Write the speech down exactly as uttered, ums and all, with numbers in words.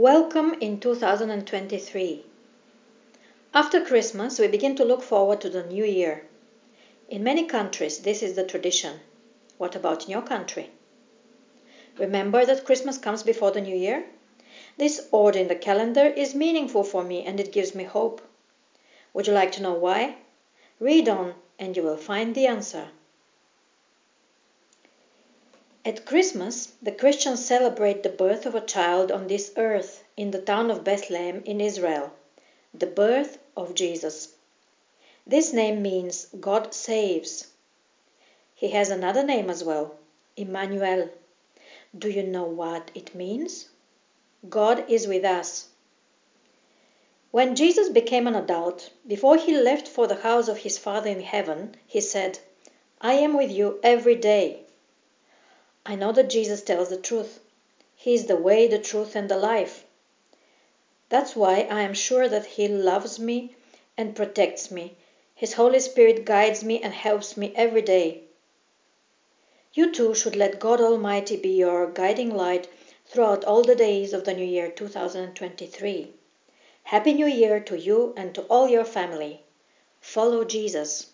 Welcome in two thousand twenty-three. After Christmas, we begin to look forward to the new year. In many countries, this is the tradition. What about in your country? Remember that Christmas comes before the new year? This order in the calendar is meaningful for me and it gives me hope. Would you like to know why? Read on and you will find the answer. At Christmas, the Christians celebrate the birth of a child on this earth in the town of Bethlehem in Israel, the birth of Jesus. This name means God saves. He has another name as well, Emmanuel. Do you know what it means? God is with us. When Jesus became an adult, before he left for the house of his Father in heaven, he said, "I am with you every day." I know that Jesus tells the truth. He is the way, the truth, and the life. That's why I am sure that He loves me and protects me. His Holy Spirit guides me and helps me every day. You too should let God Almighty be your guiding light throughout all the days of the new year two thousand twenty-three. Happy New Year to you and to all your family. Follow Jesus.